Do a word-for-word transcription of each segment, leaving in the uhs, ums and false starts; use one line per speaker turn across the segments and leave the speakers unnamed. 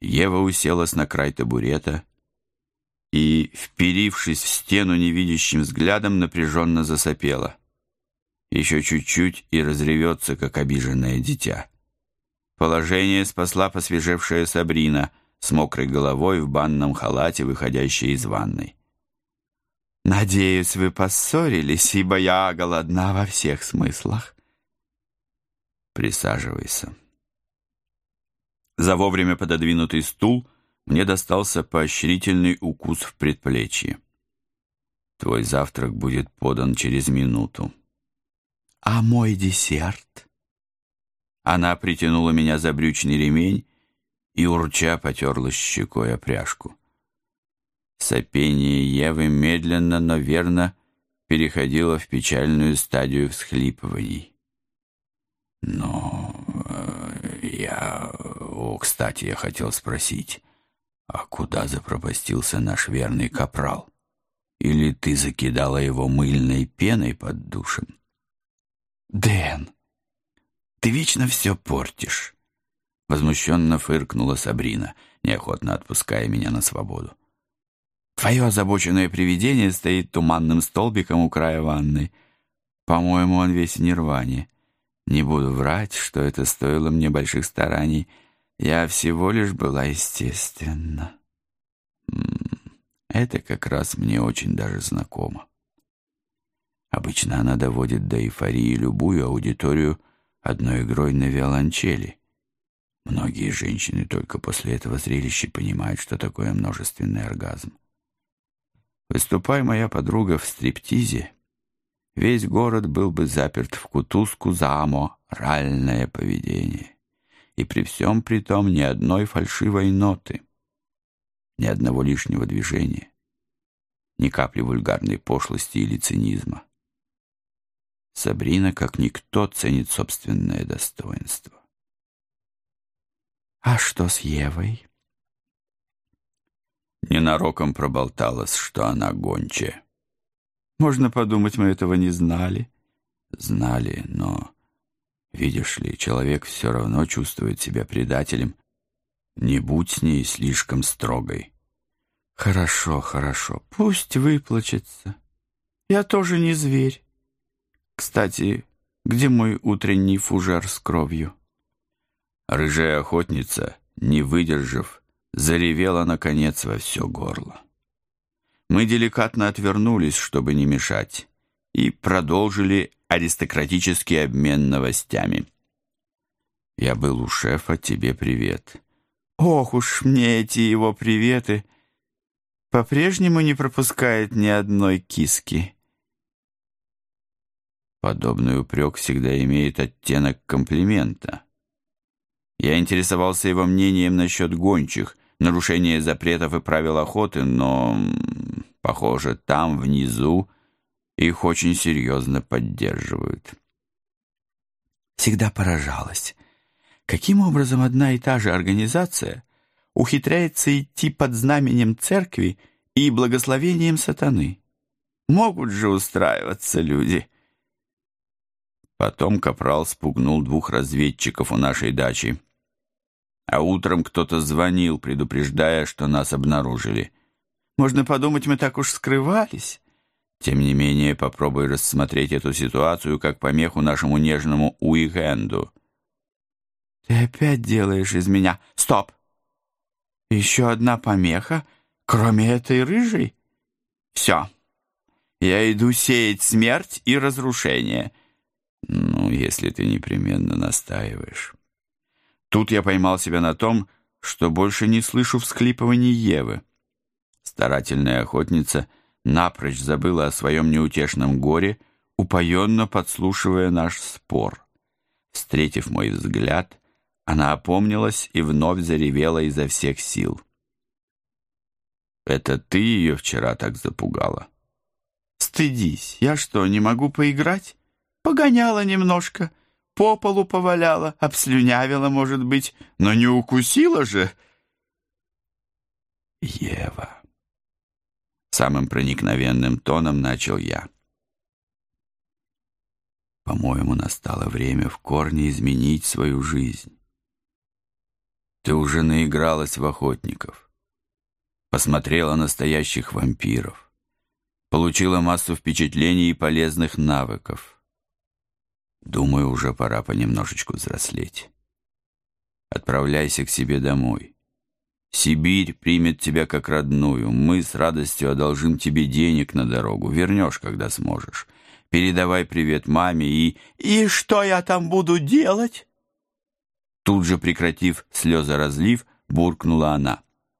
Ева уселась на край табурета и, вперившись в стену невидящим взглядом, напряженно засопела. Еще чуть-чуть и разревется, как обиженное дитя. Положение спасла посвежевшая Сабрина с мокрой головой в банном халате, выходящая из ванной. «Надеюсь, вы поссорились, ибо я голодна во всех смыслах». «Присаживайся». За вовремя пододвинутый стул мне достался поощрительный укус в предплечье. «Твой завтрак будет подан через минуту». «А мой десерт?» Она притянула меня за брючный ремень и, урча, потерлась щекой о пряжку. Сопение Евы медленно, но верно переходило в печальную стадию всхлипываний. «Но я... О, кстати, я хотел спросить, а куда запропастился наш верный капрал? Или ты закидала его мыльной пеной под душем?» «Дэн, ты вечно все портишь!» Возмущенно фыркнула Сабрина, неохотно отпуская меня на свободу. «Твое озабоченное привидение стоит туманным столбиком у края ванной. По-моему, он весь в нирване. Не буду врать, что это стоило мне больших стараний. Я всего лишь была естественна. Это как раз мне очень даже знакомо. Обычно она доводит до эйфории любую аудиторию одной игрой на виолончели. Многие женщины только после этого зрелища понимают, что такое множественный оргазм. Выступай моя подруга в стриптизе, весь город был бы заперт в кутузку за аморальное поведение. И при всем при том ни одной фальшивой ноты, ни одного лишнего движения, ни капли вульгарной пошлости или цинизма. Сабрина, как никто, ценит собственное достоинство. «А что с Евой?» Ненароком проболталась, что она гончая. «Можно подумать, мы этого не знали». «Знали, но, видишь ли, человек все равно чувствует себя предателем. Не будь с ней слишком строгой». «Хорошо, хорошо, пусть выплачется. Я тоже не зверь. Кстати, где мой утренний фужер с кровью?» Рыжая охотница, не выдержав, заревела, наконец, во все горло. Мы деликатно отвернулись, чтобы не мешать, и продолжили аристократический обмен новостями. «Я был у шефа, тебе привет». «Ох уж мне эти его приветы! По-прежнему не пропускает ни одной киски». Подобный упрек всегда имеет оттенок комплимента. Я интересовался его мнением насчет гончих, нарушения запретов и правил охоты, но, похоже, там, внизу, их очень серьезно поддерживают. Всегда поражалась, каким образом одна и та же организация ухитряется идти под знаменем церкви и благословением сатаны. Могут же устраиваться люди. Потом капрал спугнул двух разведчиков у нашей дачи. А утром кто-то звонил, предупреждая, что нас обнаружили. Можно подумать, мы так уж скрывались. Тем не менее, попробуй рассмотреть эту ситуацию как помеху нашему нежному уикенду. Ты опять делаешь из меня... Стоп! Еще одна помеха, кроме этой рыжей? Все. Я иду сеять смерть и разрушение. Ну, если ты непременно настаиваешь. Тут я поймал себя на том, что больше не слышу всхлипываний Евы. Старательная охотница напрочь забыла о своем неутешном горе, упоенно подслушивая наш спор. Встретив мой взгляд, она опомнилась и вновь заревела изо всех сил. «Это ты ее вчера так запугала?» «Стыдись, я что, не могу поиграть? Погоняла немножко». По полу поваляла, обслюнявила, может быть, но не укусила же. Ева. Самым проникновенным тоном начал я. По-моему, настало время в корне изменить свою жизнь. Ты уже наигралась в охотников, посмотрела настоящих вампиров, получила массу впечатлений и полезных навыков. Думаю, уже пора понемножечку взрослеть. Отправляйся к себе домой. Сибирь примет тебя как родную. Мы с радостью одолжим тебе денег на дорогу. Вернешь, когда сможешь. Передавай привет маме и...
«И что я там буду делать?»
Тут же, прекратив слезоразлив, буркнула она.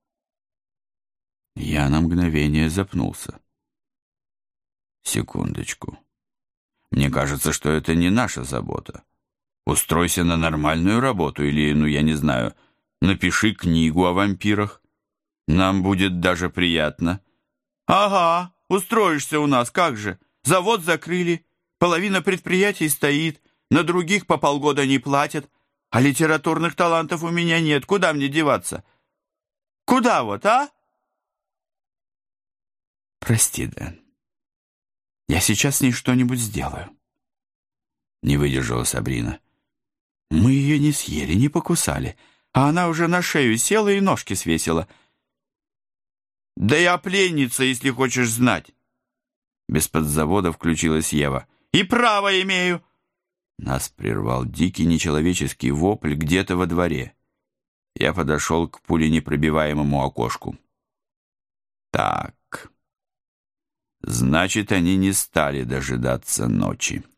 Я на мгновение запнулся. Секундочку. Мне кажется, что это не наша забота. Устройся на нормальную работу или, ну, я не знаю, напиши книгу о вампирах. Нам будет даже приятно.
«Ага, устроишься у нас, как же. Завод закрыли, половина предприятий стоит, на других по полгода не платят, а литературных талантов у меня нет. Куда мне деваться? Куда вот, а?»
«Прости, Дэн. Я сейчас с ней что-нибудь сделаю». Не выдержала Сабрина.
«Мы ее не съели, не покусали, а она уже на шею села и ножки свесила». «Да я пленница, если хочешь знать».
Без подзавода включилась Ева.
«И право имею».
Нас прервал дикий нечеловеческий вопль где-то во дворе. Я подошел к пуленепробиваемому окошку. Так, значит, они не стали дожидаться ночи.